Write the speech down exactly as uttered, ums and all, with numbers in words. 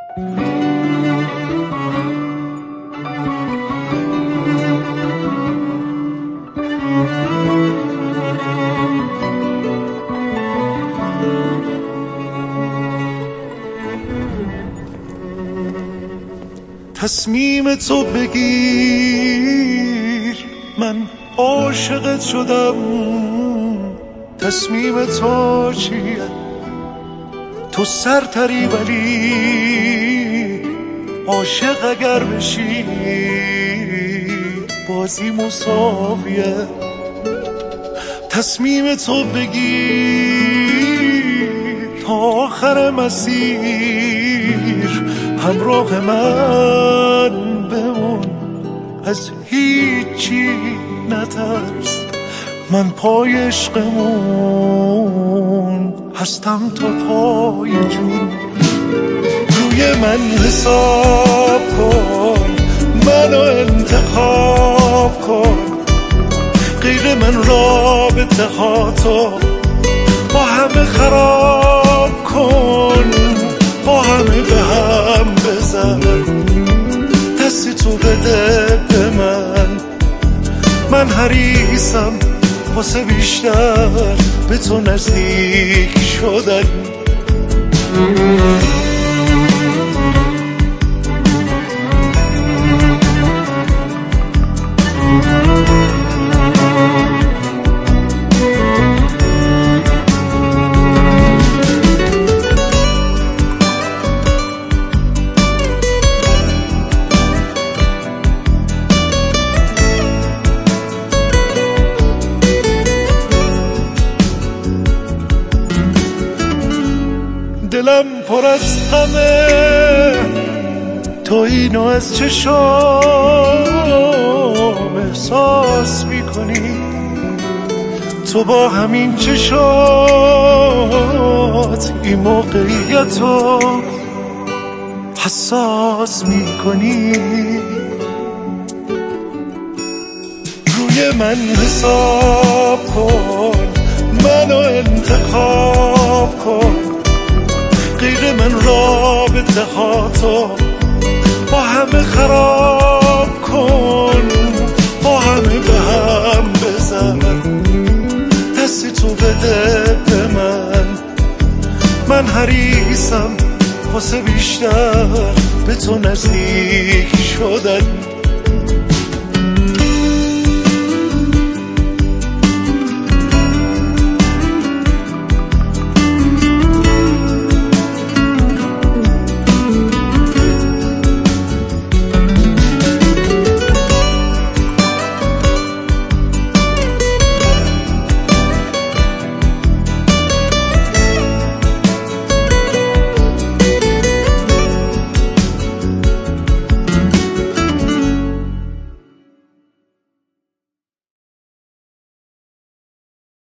تصمیم تو بگیر، من عاشقت شدم. تصمیم تو چیه؟ تو سرتری ولی عاشق اگر بشی بازی مساویه. تصمیم تو بگیر تا آخر مسیر همراه من بمون، از هیچی نترس، من پای عشقمون هستم تا پای جون. روی من حساب کن، منو انتخاب کن، غیر من رابطه ها تو با همه خراب کن، با همه به هم بزن، دستی تو بده به من، من حریصم واسه بیشتر به تو نزدیک شدن. دلم پر از غمه، تو اینو از چشام احساس میکنی، تو با همین چشات این موقعیتو حساس میکنی. روی من حساب کن، منو انتخاب کن، غیر من رابطه ها تو با همه خراب کن، با همه به هم بزن، دستی تو بده به من، من حریصم واسه بیشتر به تو نزدیک شدن.